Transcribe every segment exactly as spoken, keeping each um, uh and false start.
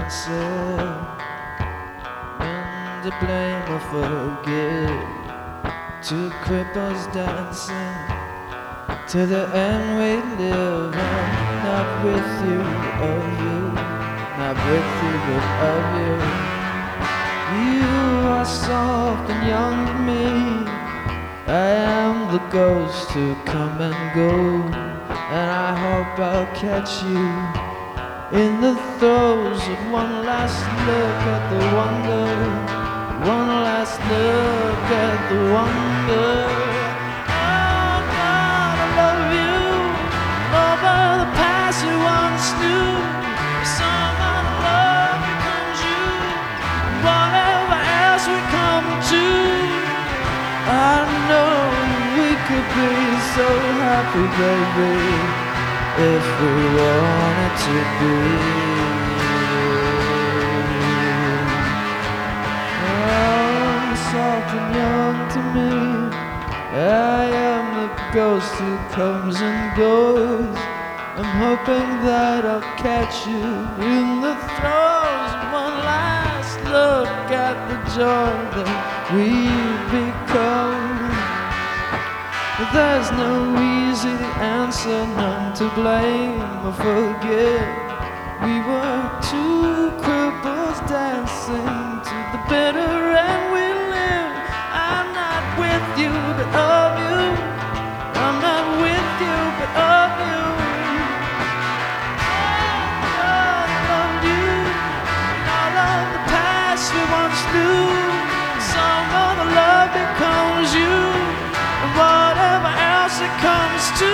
answer, and to blame or forget. Two cripples dancing to the end we live. I'm not with you, of you, not with you, but of you. You are soft and young to me. I am the ghost who come and go, and I hope I'll catch you in the throes of one last look at the wonder, one last look at the wonder. Oh God, I love you over the past you once knew. Some other love becomes you, whatever else we come to. I know we could be so happy, baby, if we wanted to be. Oh, soft and young to me, I am the ghost who comes and goes. I'm hoping that I'll catch you in the throes of one last look at the joy that we've become. But there's no easy answer, none to blame or forget. We were two cripples dancing to the bitter end we live. I'm not with you, but of you. I'm not with you, but of you. Oh, I love you, and all of the past we once knew. Some other love becomes you, and whatever else it comes to.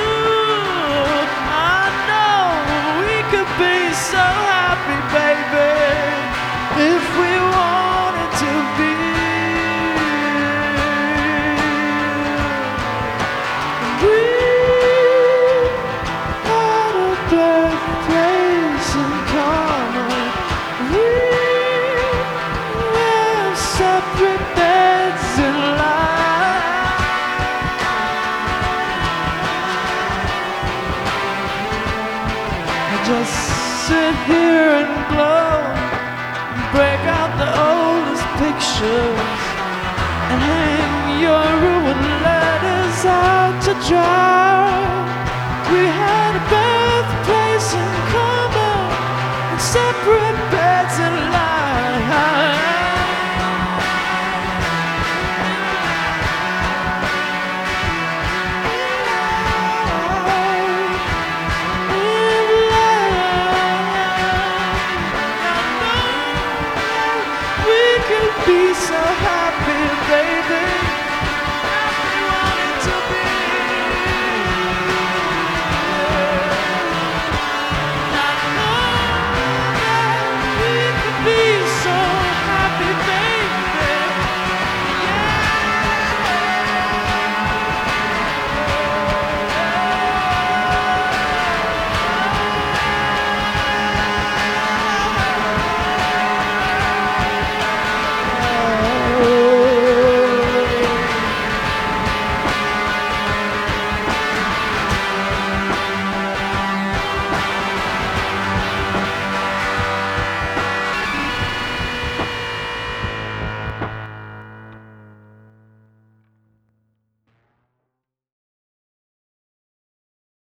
I know we could be so happy, baby, if we wanted to be. We had a birthplace in common. We have separate beds in life. Just sit here and glow, and break out the oldest pictures, and hang your ruined letters out to dry. We had